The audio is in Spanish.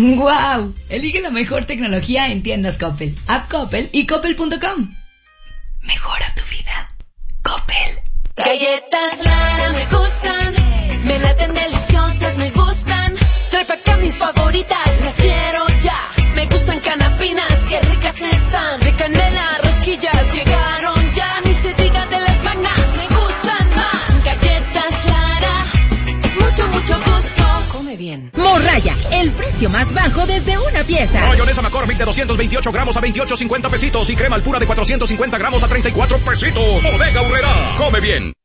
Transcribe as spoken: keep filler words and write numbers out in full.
¡Wow! Elige la mejor tecnología en tiendas Coppel, App Coppel y Coppel punto com. Mejora tu vida. Coppel. Galletas Lara me gustan, me laten deliciosas, me gustan. Trae pa' acá mis favoritas, las quiero ya. Me gustan canapinas, qué ricas están. De canela, rosquillas, llegaron ya. Ni se diga de las magnas, me gustan más. Galletas Lara, mucho, mucho gusto. Come bien. Morraya, el precio más bajo desde una pieza. Mayonesa McCormick de doscientos veintiocho gramos a veintiocho cincuenta pesitos y crema Alpura de cuatrocientos cincuenta gramos a treinta y cuatro pesitos. Bodega Aurrerá. Come bien.